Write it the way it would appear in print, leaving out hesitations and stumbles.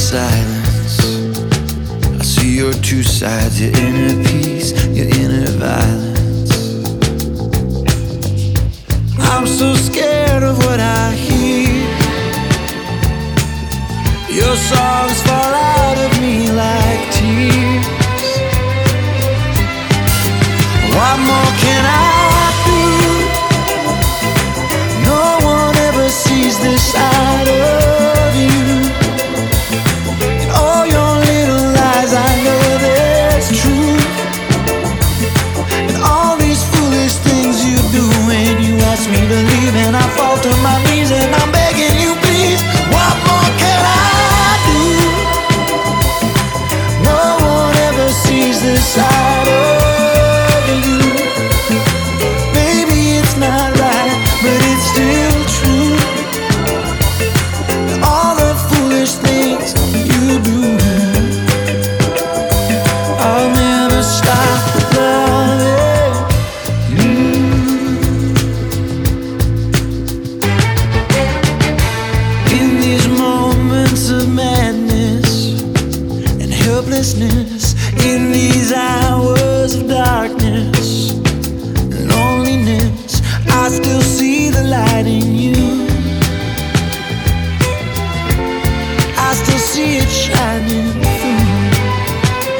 silence. I see your two sides, your inner peace, your inner violence. I'm so scared of what I hear. Your songs fall out of me like tears. What more